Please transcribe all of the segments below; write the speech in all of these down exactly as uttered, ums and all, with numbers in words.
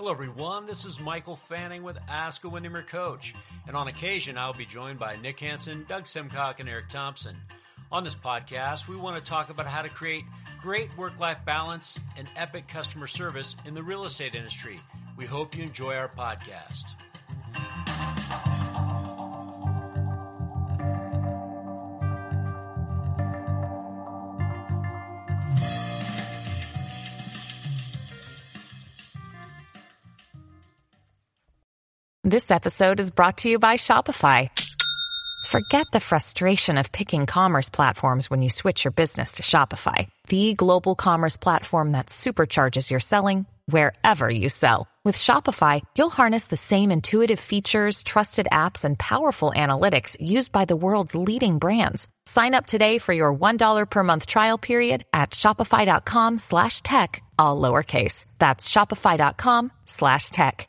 Hello, everyone. This is Michael Fanning with Ask a Windermere Coach. And on occasion, I'll be joined by Nick Hansen, Doug Simcock, and Eric Thompson. On this podcast, we want to talk about how to create great work-life balance and epic customer service in the real estate industry. We hope you enjoy our podcast. This episode is brought to you by Shopify. Forget the frustration of picking commerce platforms when you switch your business to Shopify, the global commerce platform that supercharges your selling wherever you sell. With Shopify, you'll harness the same intuitive features, trusted apps, and powerful analytics used by the world's leading brands. Sign up today for your one dollar per month trial period at shopify.com slash tech, all lowercase. That's shopify.com slash tech.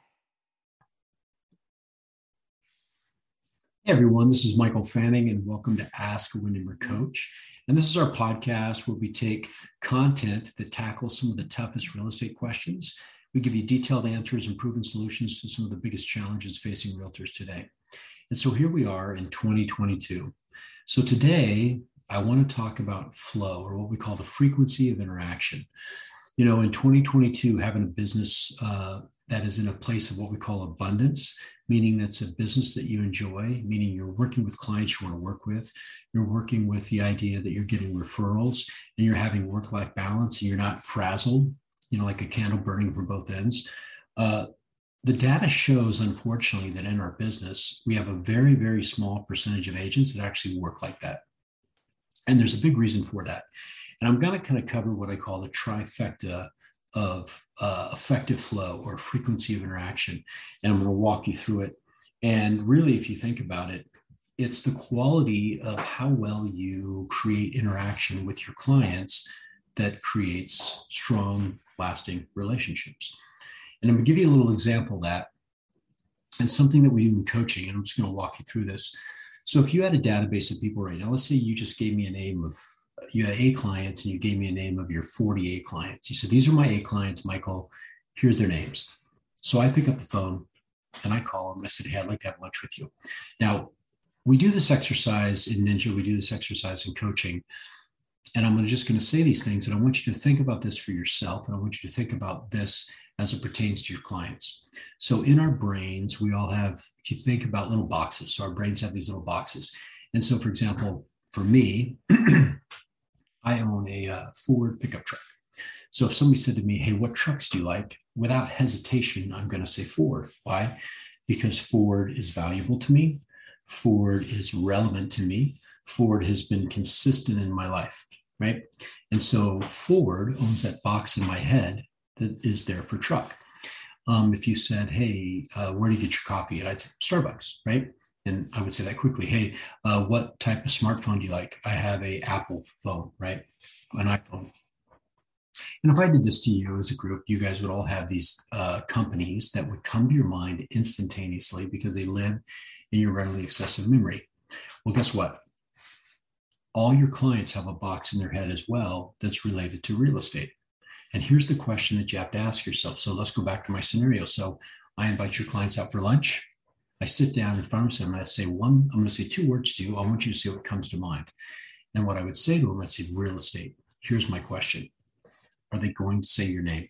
Hey everyone, this is Michael Fanning and welcome to Ask a Windermere Coach. And this is our podcast where we take content that tackles some of the toughest real estate questions. We give you detailed answers and proven solutions to some of the biggest challenges facing realtors today. And so here we are in twenty twenty-two. So today I want to talk about flow, or what we call the frequency of interaction. You know, in twenty twenty-two, having a business uh, that is in a place of what we call abundance, meaning that's a business that you enjoy, meaning you're working with clients you want to work with, you're working with the idea that you're getting referrals and you're having work-life balance and you're not frazzled, you know, like a candle burning from both ends. Uh, the data shows, unfortunately, that in our business, we have a very, very small percentage of agents that actually work like that. And there's a big reason for that. And I'm going to kind of cover what I call the trifecta of uh, effective flow or frequency of interaction. And I'm going to walk you through it. And really, if you think about it, it's the quality of how well you create interaction with your clients that creates strong, lasting relationships. And I'm going to give you a little example of that and something that we do in coaching. And I'm just going to walk you through this. So if you had a database of people right now, let's say you just gave me a name of you had A clients and you gave me a name of your forty A clients. You said, these are my A clients, Michael, here's their names. So I pick up the phone and I call them. I said, hey, I'd like to have lunch with you. Now, we do this exercise in Ninja. We do this exercise in coaching. And I'm just going to say these things. And I want you to think about this for yourself. And I want you to think about this as it pertains to your clients. So in our brains, we all have, if you think about little boxes, so our brains have these little boxes. And so, for example, for me, I own a uh, Ford pickup truck. So if somebody said to me, hey, what trucks do you like? Without hesitation, I'm going to say Ford. Why? Because Ford is valuable to me. Ford is relevant to me. Ford has been consistent in my life, right? And so Ford owns that box in my head that is there for truck. Um, if you said, hey, uh, where do you get your coffee? And I'd say Starbucks, right? And I would say that quickly. Hey, uh, what type of smartphone do you like? I have a Apple phone, right? An iPhone. And if I did this to you as a group, you guys would all have these uh, companies that would come to your mind instantaneously because they live in your readily accessible memory. Well, guess what? All your clients have a box in their head as well that's related to real estate. And here's the question that you have to ask yourself. So let's go back to my scenario. So I invite your clients out for lunch. I sit down in front of them and I say one, I'm going to say two words to you. I want you to say what comes to mind. And what I would say to them, I'd say real estate. Here's my question. Are they going to say your name?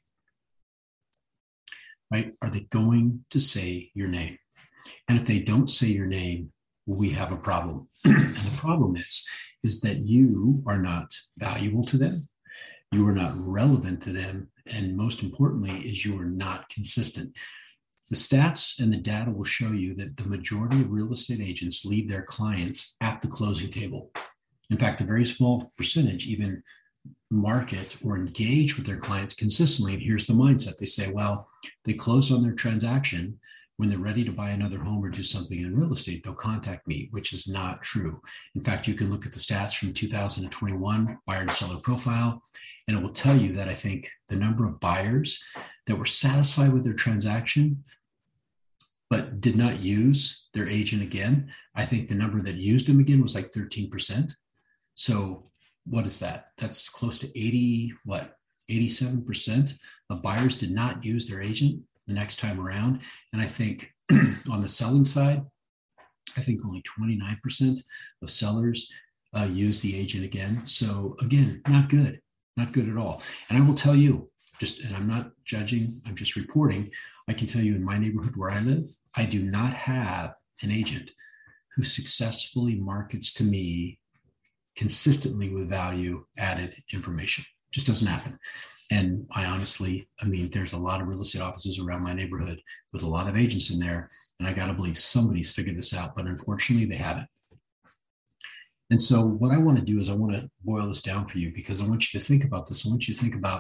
Right? Are they going to say your name? And if they don't say your name, we have a problem. And the problem is, is that you are not valuable to them. You are not relevant to them. And most importantly, is you are not consistent. The stats and the data will show you that the majority of real estate agents leave their clients at the closing table. In fact, a very small percentage even market or engage with their clients consistently. And here's the mindset. They say, well, they closed on their transaction. When they're ready to buy another home or do something in real estate, they'll contact me, which is not true. In fact, you can look at the stats from two thousand twenty-one, buyer and seller profile, and it will tell you that I think the number of buyers that were satisfied with their transaction but did not use their agent again, I think the number that used them again was like thirteen percent. So what is that? That's close to eighty, what, eighty-seven percent of buyers did not use their agent the next time around. And I think on the selling side, I think only twenty-nine percent of sellers uh, use the agent again. So again, not good, not good at all. And I will tell you, just, and I'm not judging, I'm just reporting, I can tell you in my neighborhood where I live, I do not have an agent who successfully markets to me consistently with value added information. Just doesn't happen. And I honestly, I mean, there's a lot of real estate offices around my neighborhood with a lot of agents in there. And I got to believe somebody's figured this out, but unfortunately they haven't. And so what I want to do is I want to boil this down for you, because I want you to think about this. I want you to think about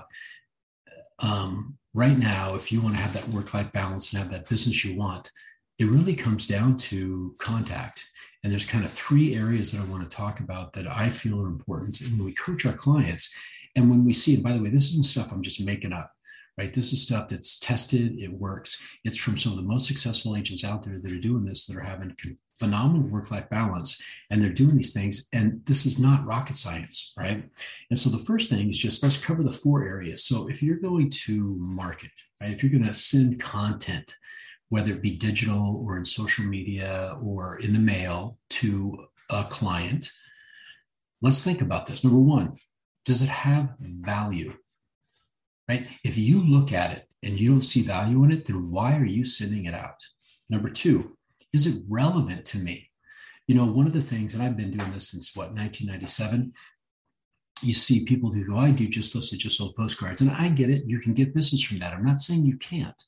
um, right now, if you want to have that work-life balance and have that business you want, it really comes down to contact. And there's kind of three areas that I want to talk about that I feel are important. And when we coach our clients, and when we see, and by the way, this isn't stuff I'm just making up, right? This is stuff that's tested, it works. It's from some of the most successful agents out there that are doing this, that are having phenomenal work-life balance, and they're doing these things. And this is not rocket science, right? And so the first thing is just, let's cover the four areas. So if you're going to market, right? If you're going to send content, whether it be digital or in social media or in the mail to a client, let's think about this. Number one, does it have value, right? If you look at it and you don't see value in it, then why are you sending it out? Number two, is it relevant to me? You know, one of the things, and I've been doing this since what, nineteen ninety-seven, you see people who go, I do just this, I just sold postcards. And I get it. You can get business from that. I'm not saying you can't.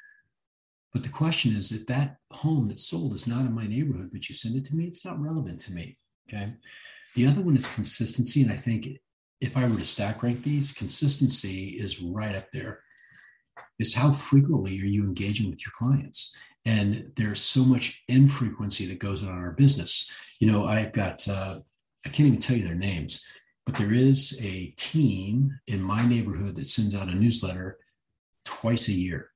But the question is, if that home that's sold is not in my neighborhood, but you send it to me, it's not relevant to me, okay? The other one is consistency. And I think if I were to stack rank these, consistency is right up there. Is how frequently are you engaging with your clients? And there's so much infrequency that goes on in our business. You know, I've got, uh, I can't even tell you their names, but there is a team in my neighborhood that sends out a newsletter twice a year.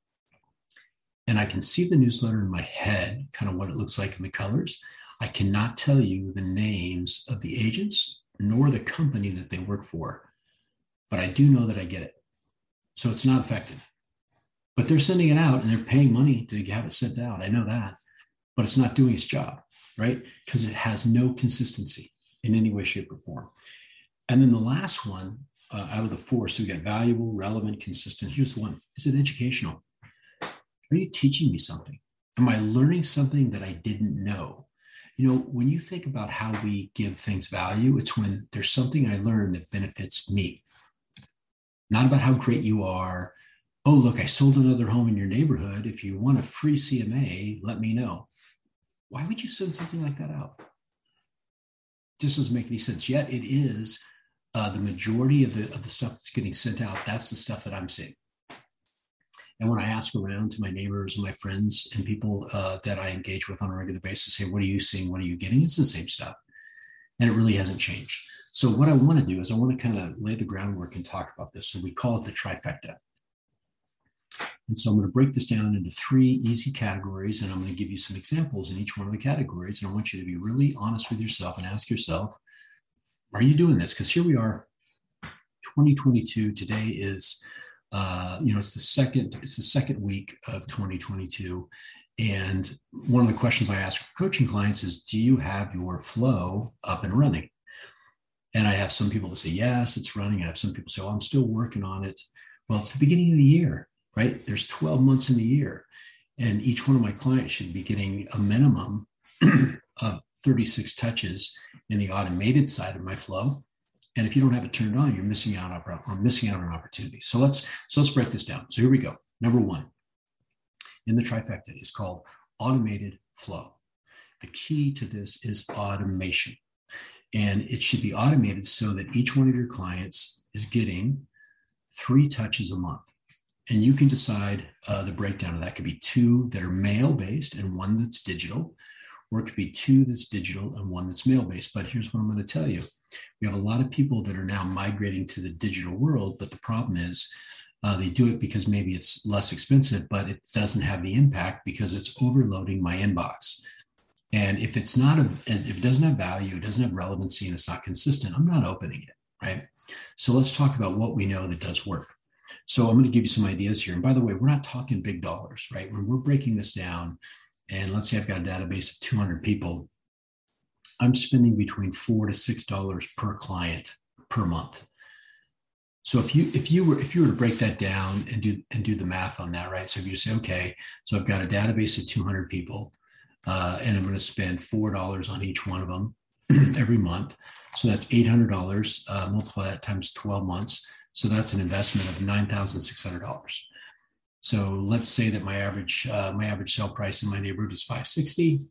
And I can see the newsletter in my head, kind of what it looks like in the colors. I cannot tell you the names of the agents nor the company that they work for, but I do know that I get it. So it's not effective. But they're sending it out and they're paying money to have it sent out. I know that, but it's not doing its job, right? Because it has no consistency in any way, shape, or form. And then the last one uh, out of the four, so we got valuable, relevant, consistent. Here's the one. Is it educational? Are you teaching me something? Am I learning something that I didn't know? You know, when you think about how we give things value, it's when there's something I learned that benefits me. Not about how great you are. Oh, look, I sold another home in your neighborhood. If you want a free C M A, let me know. Why would you send something like that out? Just doesn't make any sense. Yet it is uh, the majority of the, of the stuff that's getting sent out. That's the stuff that I'm seeing. And when I ask around to my neighbors and my friends and people uh, that I engage with on a regular basis, hey, what are you seeing? What are you getting? It's the same stuff. And it really hasn't changed. So what I want to do is I want to kind of lay the groundwork and talk about this. So we call it the trifecta. And so I'm going to break this down into three easy categories, and I'm going to give you some examples in each one of the categories. And I want you to be really honest with yourself and ask yourself, are you doing this? Because here we are, twenty twenty-two. Today is Uh, you know, it's the second, it's the second week of twenty twenty-two. And one of the questions I ask coaching clients is, do you have your flow up and running? And I have some people that say, yes, it's running. I have some people say, well, I'm still working on it. Well, it's the beginning of the year, right? There's twelve months in the year. And each one of my clients should be getting a minimum of thirty-six touches in the automated side of my flow. And if you don't have it turned on, you're missing out on missing out on opportunities. So let's so let's break this down. So here we go. Number one in the trifecta is called automated flow. The key to this is automation, and it should be automated so that each one of your clients is getting three touches a month. And you can decide uh, the breakdown of that. Could be two that are mail-based and one that's digital, or it could be two that's digital and one that's mail-based. But here's what I'm going to tell you. We have a lot of people that are now migrating to the digital world, but the problem is uh, they do it because maybe it's less expensive, but it doesn't have the impact because it's overloading my inbox. And if it's not, a, if it doesn't have value, it doesn't have relevancy, and it's not consistent, I'm not opening it, right? So let's talk about what we know that does work. So I'm going to give you some ideas here. And by the way, we're not talking big dollars, right? When we're breaking this down, and let's say I've got a database of two hundred people, I'm spending between four to six dollars per client per month. So if you if you were if you were to break that down and do and do the math on that, right? So if you say, okay, so I've got a database of two hundred people, uh, and I'm going to spend four dollars on each one of them every month. So that's eight hundred dollars. Uh, multiply that times twelve months. So that's an investment of nine thousand six hundred dollars. So let's say that my average uh, my average sale price in my neighborhood is five hundred sixty dollars,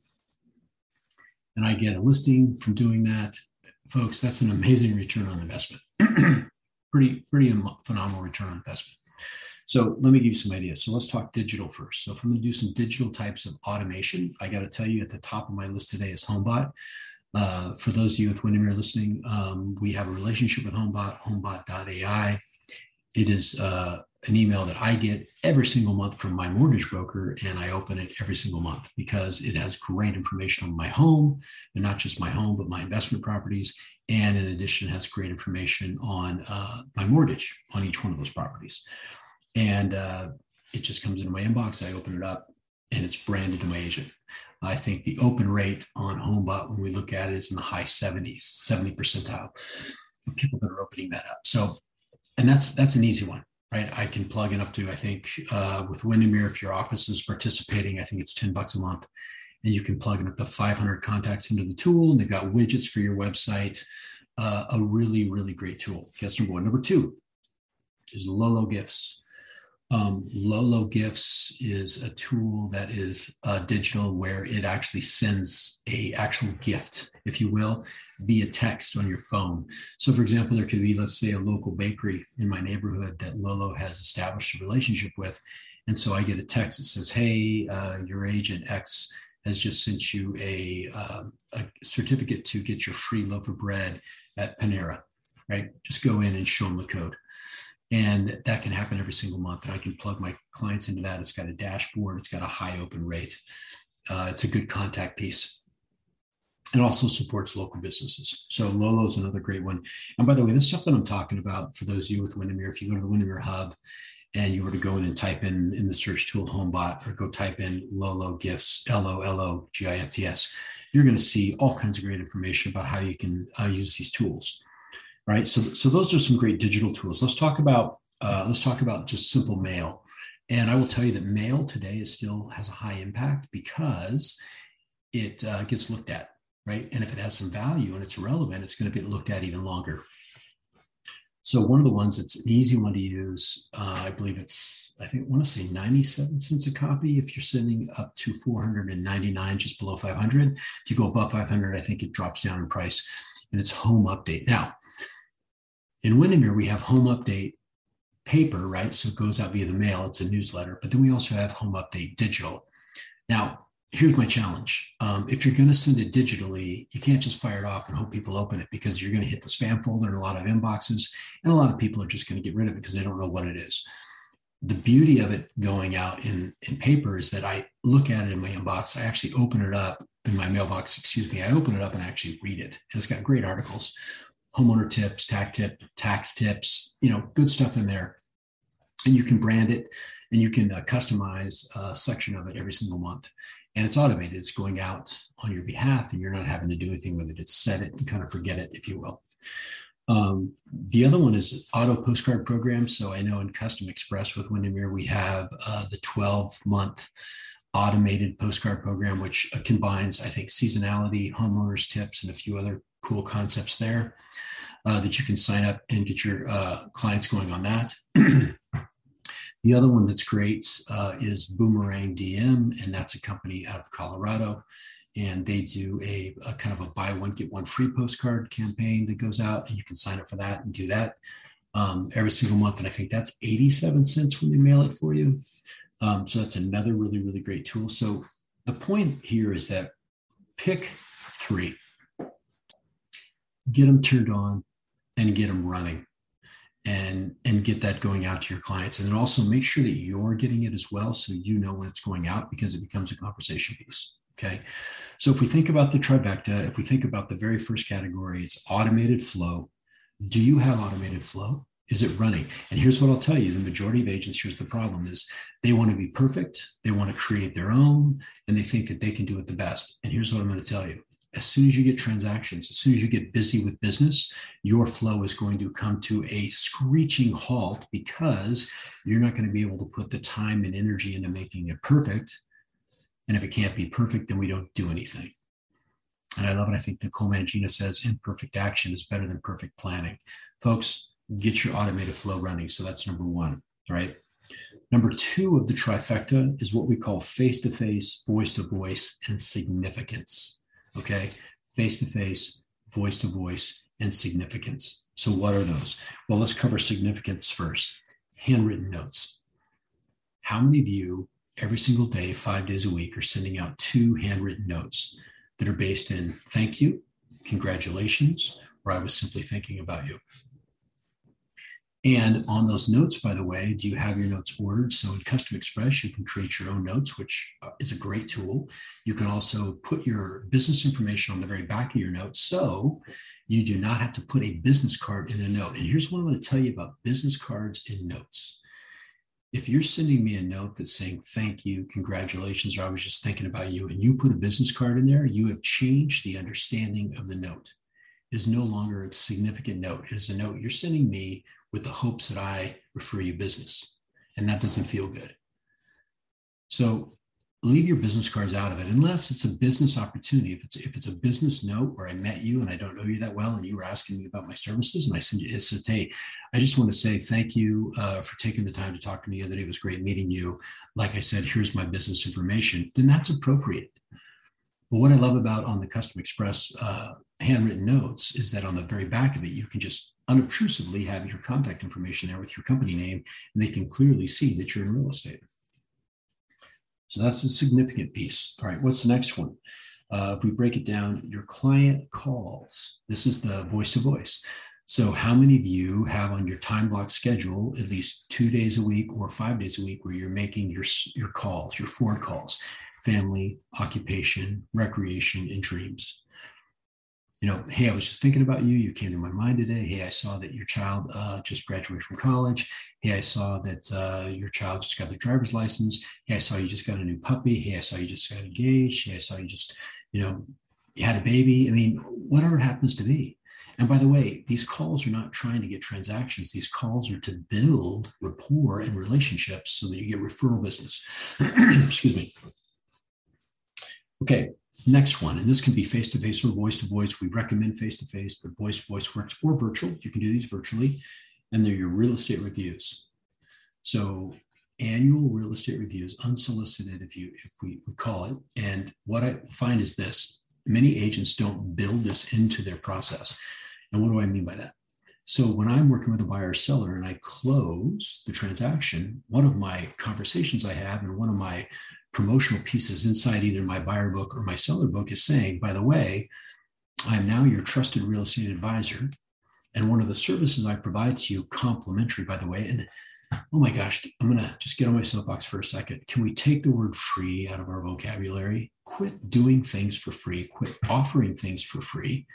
and I get a listing from doing that, folks. That's an amazing return on investment. pretty pretty phenomenal return on investment. So let me give you some ideas. So let's talk digital first. So if I'm going to do some digital types of automation, I got to tell you at the top of my list today is HomeBot. Uh, for those of you with Windermere listening, um, we have a relationship with HomeBot, homebot dot A I. It is uh, an email that I get every single month from my mortgage broker, and I open it every single month because it has great information on my home, and not just my home, but my investment properties. And in addition, it has great information on uh, my mortgage on each one of those properties. And uh, it just comes into my inbox. I open it up, and it's branded to my agent. I think the open rate on HomeBot, when we look at it, is in the high seventies, seventy percentile of people that are opening that up. So, and that's that's an easy one, right? I can plug in up to, I think, uh, with Windermere, if your office is participating, I think it's ten bucks a month, and you can plug in up to five hundred contacts into the tool, and they've got widgets for your website. Uh, a really, really great tool. Guess number one. Number two is Lolo Gifts. Um, Lolo Gifts is a tool that is uh, digital, where it actually sends a actual gift, if you will, via text on your phone. So for example, there could be, let's say, a local bakery in my neighborhood that Lolo has established a relationship with. And so I get a text that says, hey, uh, your agent X has just sent you a, um, a certificate to get your free loaf of bread at Panera, right? Just go in and show them the code. And that can happen every single month. And I can plug my clients into that. It's got a dashboard. It's got a high open rate. Uh, it's a good contact piece. It also supports local businesses. So Lolo is another great one. And by the way, this stuff that I'm talking about, for those of you with Windermere, if you go to the Windermere Hub and you were to go in and type in in the search tool HomeBot, or go type in Lolo Gifts, L O L O G I F T S, you're going to see all kinds of great information about how you can uh, use these tools. Right. So, so those are some great digital tools. Let's talk about, uh, let's talk about just simple mail. And I will tell you that mail today is still has a high impact because it uh, gets looked at, right? And if it has some value and it's relevant, it's going to get looked at even longer. So one of the ones that's an easy one to use, uh, I believe it's, I think I want to say ninety-seven cents a copy. If you're sending up to four hundred ninety-nine, just below five hundred, if you go above five hundred, I think it drops down in price, and it's Home Update. Now, in Windermere, we have Home Update paper, right? So it goes out via the mail. It's a newsletter. But then we also have Home Update digital. Now, here's my challenge. Um, if you're going to send it digitally, you can't just fire it off and hope people open it, because you're going to hit the spam folder in a lot of inboxes. And a lot of people are just going to get rid of it because they don't know what it is. The beauty of it going out in, in paper is that I look at it in my inbox. I actually open it up in my mailbox, excuse me. I open it up and actually read it. And it's got great articles. Homeowner tips, tax tip, tax tips, you know, good stuff in there. And you can brand it, and you can uh, customize a section of it every single month. And it's automated. It's going out on your behalf, and you're not having to do anything with it. It's set it and kind of forget it, if you will. Um, the other one is auto postcard program. So I know in Custom Express with Windermere, we have uh, the twelve month automated postcard program, which uh, combines, I think, seasonality, homeowners tips, and a few other cool concepts there uh, that you can sign up and get your uh, clients going on that. The other one that's great uh, is Boomerang D M, and that's a company out of Colorado. And they do a, a kind of a buy one, get one free postcard campaign that goes out, and you can sign up for that and do that um, every single month. And I think that's eighty-seven cents when they mail it for you. Um, so that's another really, really great tool. So the point here is that pick three, get them turned on and get them running, and, and get that going out to your clients. And then also make sure that you're getting it as well, so you know when it's going out, because it becomes a conversation piece. Okay. So if we think about the trifecta, if we think about the very first category, it's automated flow. Do you have automated flow? Is it running? And here's what I'll tell you. The majority of agents, here's the problem is they want to be perfect. They want to create their own, and they think that they can do it the best. And here's what I'm going to tell you. As soon as you get transactions, as soon as you get busy with business, your flow is going to come to a screeching halt because you're not going to be able to put the time and energy into making it perfect. And if it can't be perfect, then we don't do anything. And I love it. I think Nicole Mangina says imperfect action is better than perfect planning. Folks, get your automated flow running. So that's number one, right? Number two of the trifecta is what we call face-to-face, voice-to-voice, and significance. Okay, face-to-face, voice-to-voice, and significance. So what are those? Well, let's cover significance first. Handwritten notes. How many of you every single day, five days a week, are sending out two handwritten notes that are based in thank you, congratulations, or I was simply thinking about you? And on those notes, by the way, do you have your notes ordered? So in Custom Express, you can create your own notes, which is a great tool. You can also put your business information on the very back of your notes, so you do not have to put a business card in a note. And here's what I'm going to tell you about business cards and notes. If you're sending me a note that's saying, thank you, congratulations, or I was just thinking about you, and you put a business card in there, you have changed the understanding of the note. It is no longer a significant note. It is a note you're sending me with the hopes that I refer you business. And that doesn't feel good. So leave your business cards out of it, unless it's a business opportunity. If it's if it's a business note where I met you and I don't know you that well, and you were asking me about my services, and I send you, it says, hey, I just want to say thank you uh, for taking the time to talk to me the other day. It was great meeting you. Like I said, here's my business information. Then that's appropriate. But what I love about on the Custom Express uh, handwritten notes is that on the very back of it, you can just unobtrusively have your contact information there with your company name, and they can clearly see that you're in real estate. So that's a significant piece. All right, what's the next one? Uh, if we break it down, your client calls. This is the voice to voice. So how many of you have on your time block schedule at least two days a week or five days a week where you're making your, your calls, your Ford calls, family, occupation, recreation, and dreams? You know, hey, I was just thinking about you. You came to my mind today. Hey, I saw that your child uh, just graduated from college. Hey, I saw that uh, your child just got their driver's license. Hey, I saw you just got a new puppy. Hey, I saw you just got engaged. Hey, I saw you just, you know, you had a baby. I mean, whatever it happens to be. And by the way, these calls are not trying to get transactions. These calls are to build rapport and relationships so that you get referral business. Excuse me. Okay. Next one, and this can be face-to-face or voice-to-voice. We recommend face-to-face, but voice-to-voice works, or virtual. You can do these virtually, and they're your real estate reviews. So annual real estate reviews, unsolicited, if you if we, we call it. And what I find is this: many agents don't build this into their process. And what do I mean by that? So when I'm working with a buyer or seller and I close the transaction, one of my conversations I have and one of my promotional pieces inside either my buyer book or my seller book is saying, by the way, I'm now your trusted real estate advisor. And one of the services I provide to you, complimentary, by the way, and oh my gosh, I'm going to just get on my soapbox for a second. Can we take the word free out of our vocabulary? Quit doing things for free. Quit offering things for free.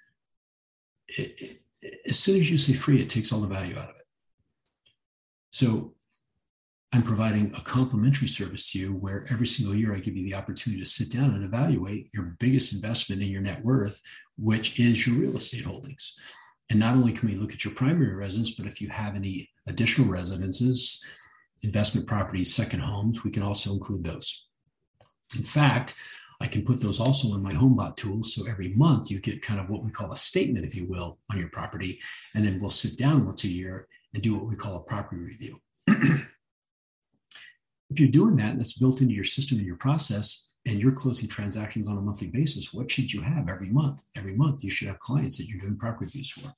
It, it, as soon as you say free, it takes all the value out of it. So I'm providing a complimentary service to you where every single year I give you the opportunity to sit down and evaluate your biggest investment in your net worth, which is your real estate holdings. And not only can we look at your primary residence, but if you have any additional residences, investment properties, second homes, we can also include those. In fact, I can put those also in my HomeBot tool. So every month you get kind of what we call a statement, if you will, on your property. And then we'll sit down once a year and do what we call a property review. If you're doing that, and that's built into your system and your process, and you're closing transactions on a monthly basis, what should you have every month? Every month, you should have clients that you're doing property reviews for.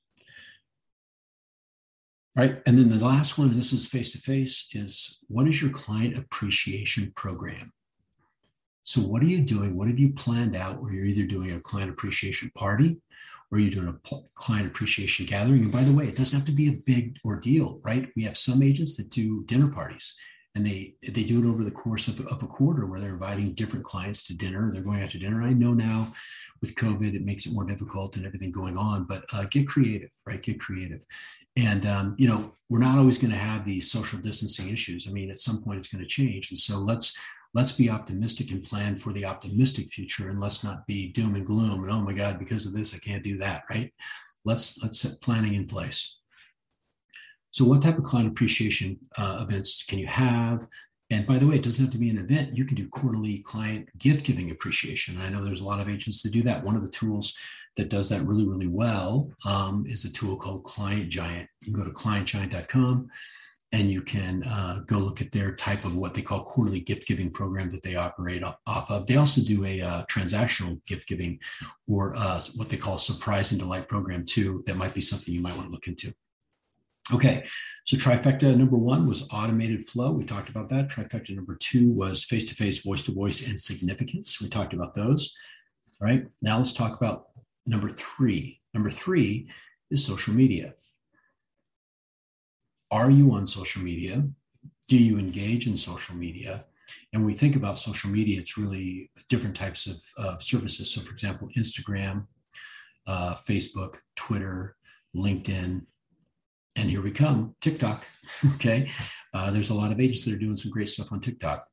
Right. And then the last one, and this is face-to-face, is what is your client appreciation program? So what are you doing? What have you planned out where you're either doing a client appreciation party or you're doing a client appreciation gathering? And by the way, it doesn't have to be a big ordeal, right? We have some agents that do dinner parties. And they they do it over the course of, of a quarter where they're inviting different clients to dinner. They're going out to dinner. I know now with COVID, it makes it more difficult and everything going on, but uh, get creative, right? Get creative. And, um, you know, we're not always going to have these social distancing issues. I mean, at some point it's going to change. And so let's, let's be optimistic and plan for the optimistic future, and let's not be doom and gloom. And, oh my God, because of this, I can't do that, right? Let's, let's set planning in place. So what type of client appreciation uh, events can you have? And by the way, it doesn't have to be an event. You can do quarterly client gift giving appreciation. And I know there's a lot of agents that do that. One of the tools that does that really, really well um, is a tool called Client Giant. You can go to client giant dot com and you can uh, go look at their type of what they call quarterly gift giving program that they operate off of. They also do a uh, transactional gift giving, or uh, what they call a surprise and delight program too. That might be something you might want to look into. Okay, so trifecta number one was automated flow. We talked about that. Trifecta number two was face-to-face, voice-to-voice, and significance. We talked about those. All right, now let's talk about number three. Number three is social media. Are you on social media? Do you engage in social media? And when we think about social media, it's really different types of, of services. So for example, Instagram, uh, Facebook, Twitter, LinkedIn, and here we come, TikTok, okay? Uh, there's a lot of agents that are doing some great stuff on TikTok.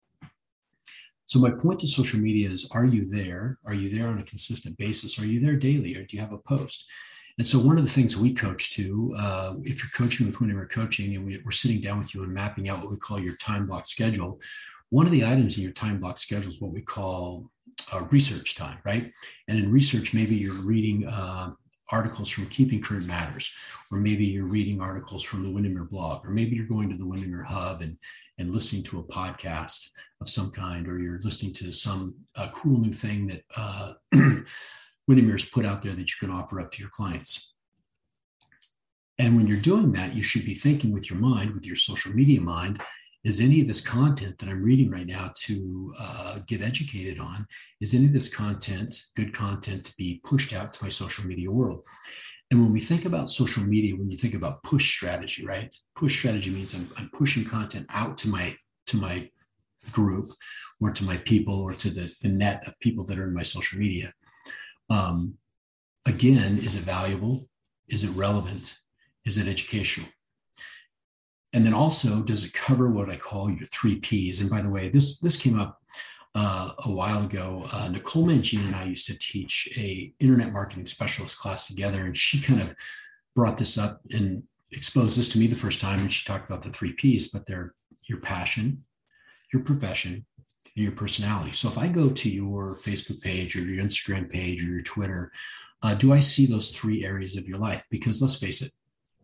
So my point to social media is, are you there? Are you there on a consistent basis? Are you there daily, or do you have a post? And so one of the things we coach to, uh, if you're coaching with Winning Coaching, and we, we're sitting down with you and mapping out what we call your time block schedule, one of the items in your time block schedule is what we call uh, research time, right? And in research, maybe you're reading uh, articles from Keeping Current Matters, or maybe you're reading articles from the Windermere blog, or maybe you're going to the Windermere Hub and, and listening to a podcast of some kind, or you're listening to some uh, cool new thing that uh, Windermere's put out there that you can offer up to your clients. And when you're doing that, you should be thinking with your mind, with your social media mind, is any of this content that I'm reading right now to uh, get educated on, is any of this content, good content, to be pushed out to my social media world? And when we think about social media, when you think about push strategy, right? Push strategy means I'm, I'm pushing content out to my, to my group, or to my people, or to the, the net of people that are in my social media. Um, again, is it valuable? Is it relevant? Is it educational? And then also, does it cover what I call your three Ps? And by the way, this, this came up uh, a while ago. Uh, Nicole Mangini and I used to teach a internet marketing specialist class together, and she kind of brought this up and exposed this to me the first time. And she talked about the three Ps, but they're your passion, your profession, and your personality. So if I go to your Facebook page or your Instagram page or your Twitter, uh, do I see those three areas of your life? Because let's face it,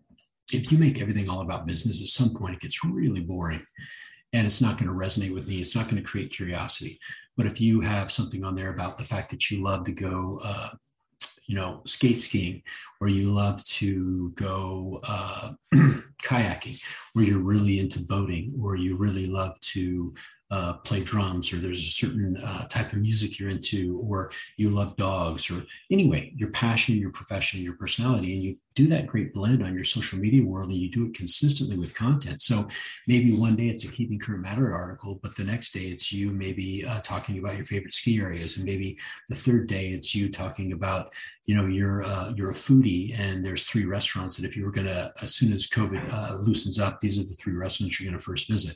if you make everything all about business, at some point it gets really boring, and it's not going to resonate with me. It's not going to create curiosity. But if you have something on there about the fact that you love to go, uh, you know, skate skiing, or you love to go uh, kayaking, or you're really into boating, or you really love to uh, play drums, or there's a certain uh, type of music you're into, or you love dogs, or anyway, your passion, your profession, your personality, and you do that great blend on your social media world, and you do it consistently with content. So maybe one day it's a Keeping Current Matter article, but the next day it's you maybe uh, talking about your favorite ski areas, and maybe the third day it's you talking about, you know, you're uh, you're a foodie, and there's three restaurants that if you were going to, as soon as COVID uh, loosens up, these are the three restaurants you're going to first visit.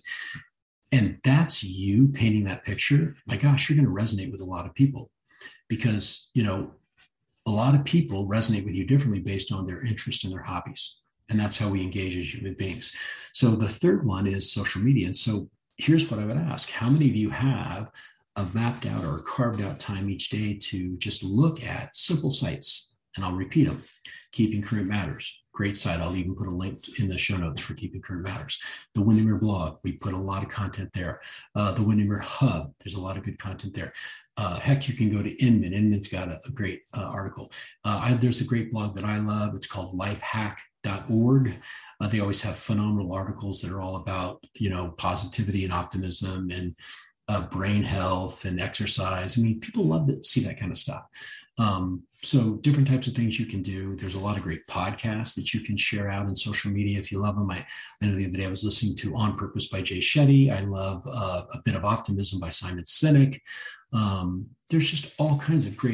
And that's you painting that picture. My gosh, you're going to resonate with a lot of people, because, you know, a lot of people resonate with you differently based on their interest and their hobbies. And that's how we engage as human beings. So the third one is social media. And so here's what I would ask. How many of you have a mapped out or carved out time each day to just look at simple sites? And I'll repeat them. Keeping Current Matters, great site. I'll even put a link in the show notes for Keeping Current Matters. The Windermere blog, we put a lot of content there. Uh, the Windermere Hub, there's a lot of good content there. Uh, heck, you can go to Inman. Inman's got a, a great uh, article. Uh, I, there's a great blog that I love. It's called lifehack dot org. Uh, they always have phenomenal articles that are all about, you know, positivity and optimism and uh, brain health and exercise. I mean, people love to see that kind of stuff. Um, so different types of things you can do. There's a lot of great podcasts that you can share out in social media if you love them. I, I know the other day I was listening to On Purpose by Jay Shetty. I love uh, A Bit of Optimism by Simon Sinek. Um, there's just all kinds of great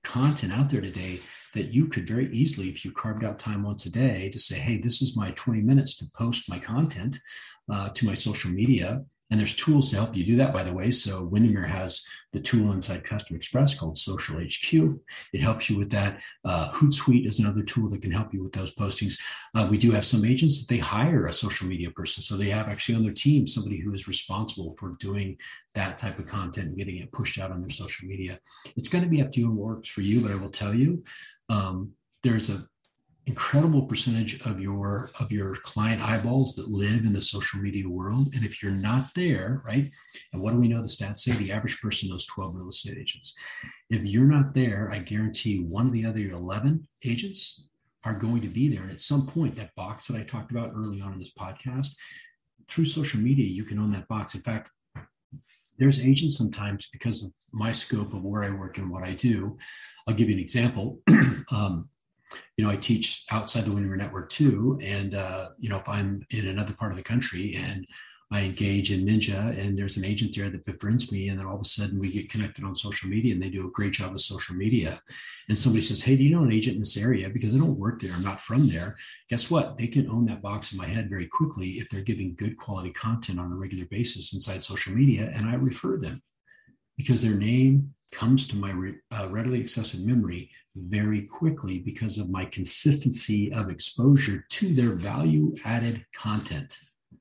content out there today that you could very easily, if you carved out time once a day to say, hey, this is my twenty minutes to post my content uh, to my social media. And there's tools to help you do that, by the way. So Windermere has the tool inside Custom Express called Social H Q. It helps you with that. Uh, Hootsuite is another tool that can help you with those postings. Uh, we do have some agents that they hire a social media person. So they have actually on their team somebody who is responsible for doing that type of content and getting it pushed out on their social media. It's going to be up to you and what works for you, but I will tell you, um, there's a incredible percentage of your of your client eyeballs that live in the social media world. And if you're not there, right? And what do we know the stats say? The average person knows twelve real estate agents. If you're not there, I guarantee one of the other eleven agents are going to be there. And at some point, that box that I talked about early on in this podcast, through social media, you can own that box. In fact, there's agents sometimes, because of my scope of where I work and what I do. I'll give you an example. um, You know, I teach outside the Windermere Network too. And, uh, you know, if I'm in another part of the country and I engage in Ninja and there's an agent there that befriends me, and then all of a sudden we get connected on social media and they do a great job of social media. And somebody says, hey, do you know an agent in this area? Because I don't work there. I'm not from there. Guess what? They can own that box in my head very quickly if they're giving good quality content on a regular basis inside social media. And I refer them because their name comes to my re, uh, readily accessible memory very quickly because of my consistency of exposure to their value added content.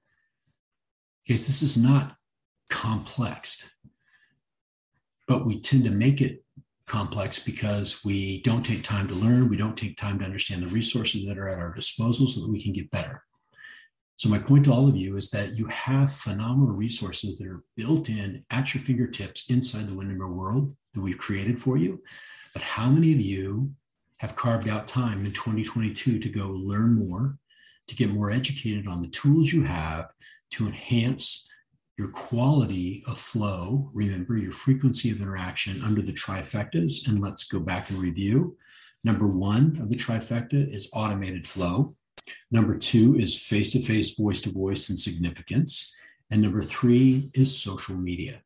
Because this is not complex, but we tend to make it complex because we don't take time to learn. We don't take time to understand the resources that are at our disposal so that we can get better. So my point to all of you is that you have phenomenal resources that are built in at your fingertips inside the Windermere world that we've created for you. But how many of you have carved out time in twenty twenty-two to go learn more, to get more educated on the tools you have to enhance your quality of flow? Remember your frequency of interaction under the trifectas. And let's go back and review. Number one of the trifecta is automated flow. Number two is face-to-face, voice-to-voice, and significance. And number three is social media.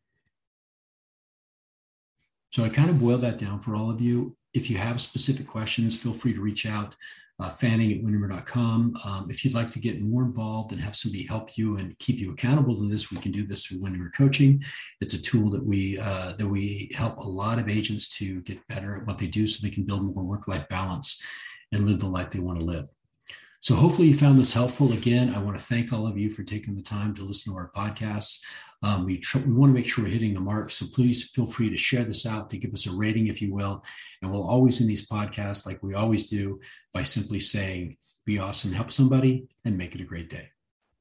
So I kind of boiled that down for all of you. If you have specific questions, feel free to reach out, uh, fanning at windermere dot com. Um, if you'd like to get more involved and have somebody help you and keep you accountable to this, we can do this through Windermere Coaching. It's a tool that we uh, that we help a lot of agents to get better at what they do so they can build more work-life balance and live the life they want to live. So hopefully you found this helpful. Again, I want to thank all of you for taking the time to listen to our podcasts. Um, we, tr- we want to make sure we're hitting the mark. So please feel free to share this out, to give us a rating, if you will. And we'll always in these podcasts, like we always do, by simply saying, be awesome, help somebody, and make it a great day.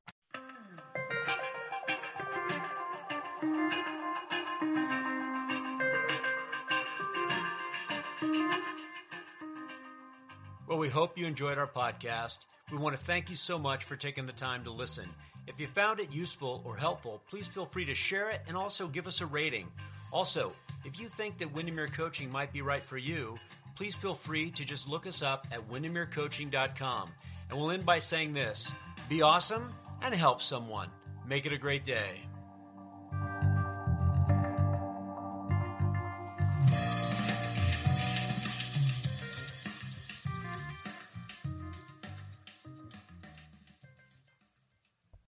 Well, we hope you enjoyed our podcast. We want to thank you so much for taking the time to listen. If you found it useful or helpful, please feel free to share it and also give us a rating. Also, if you think that Windermere Coaching might be right for you, please feel free to just look us up at windermere coaching dot com. And we'll end by saying this: be awesome and help someone. Make it a great day.